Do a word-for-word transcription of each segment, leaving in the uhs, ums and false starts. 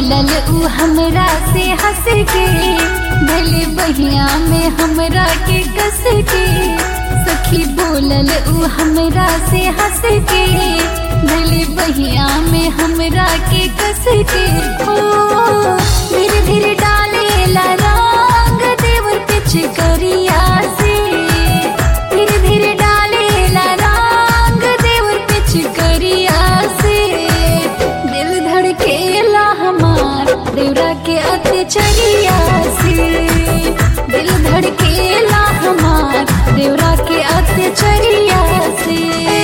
बोलल उ हमरा से हंस के, भले बहिया में हमरा के कस के। सखी बोलल उ हमरा से हंस के, भले बहिया में हमरा के कस के। ओ धीरे धीरे डालेला रंग देवर पिचकरिया से, धीरे धीरे डालेला रंग देवर पिचकरिया से। दिल धड़केला हमार देवरा के अत्याचरिया से, दिल धड़केला हमार देवरा के अत्याचरिया से।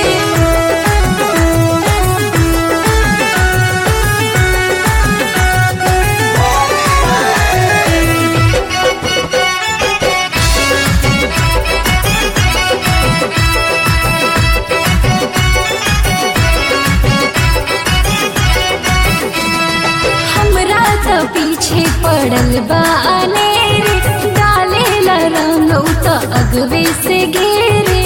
पीछे पड़ल बाने रे, डालेला रंग तो अगवे से घेरे।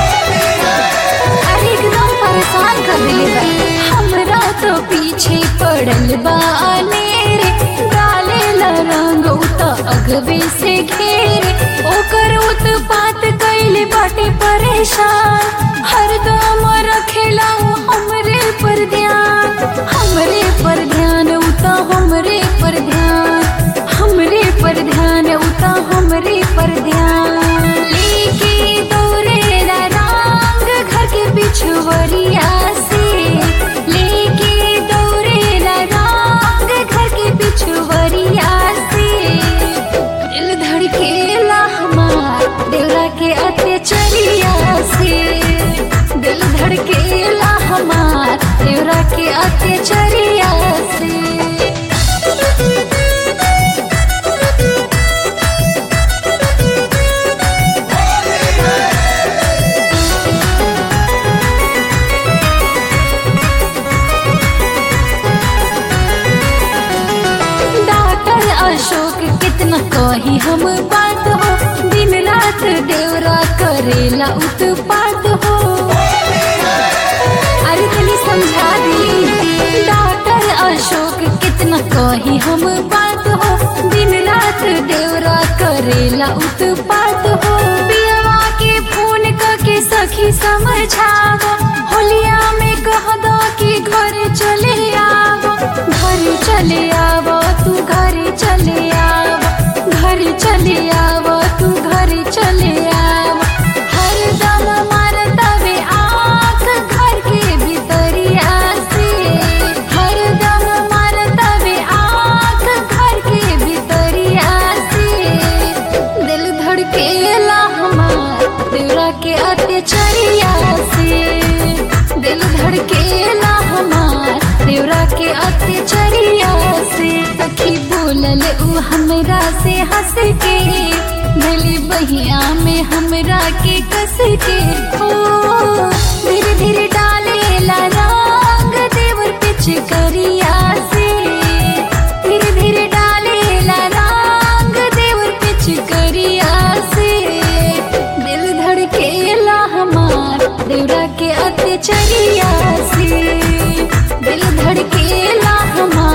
अरे एकदम परेशान कर दिले बा। हमरा तो पीछे पड़ल बाने रे, डालेला रंग तो अगवे से घेरे। ओकर उत्पात कैले बाटे परेशान, हरदम रखेला हमरे पर ध्यान, हमरे पर ध्यान उता हमरे पर ध्यान, हमरे पर ध्यान उता हमरे पर ध्यान। लेके दौड़ेला रंग घर के बिछुवरिया से, लेके दौड़ेला रंग घर के बिछुवरिया से। दिल धड़केला हमार देवरा के अत्याचरिया से, दिल धड़केला हमार देवरा के अत्याचरिया से। अशोक कितना कही हम बात हो, दिन रात देवरा करेला उत्पात हो। अरे तनी समझा दी। डॉक्टर अशोक कितना कही हम बात हो, दिन रात देवरा करेला उत्पात हो। पियवा के फोन करके सखी समझावो, होलिया में कह दो कि घर चले आवो, घर चले आवो तू घर चले आवो, घर चले आवो तू घर चले आवो। हरदम मारतावे आँख घर के भीतरिया से, हरदम मारतावे आँख घर के भीतरिया से। दिल धड़केला हमार देवरा के अत्याचरिया से, दिल धड़केला हमार देवरा के अत्याचरिया से। सखी बोलल उ हमरा से हंस के, भले बहिया में हमरा के कस के। ओ धीरे धीरे डालेला रंग देवर पिचकरिया से, धीरे धीरे डालेला रंग देवर पिचकरिया से। दिल धड़केला हमार देवरा के अत्याचरिया से, दिल धड़केला हमार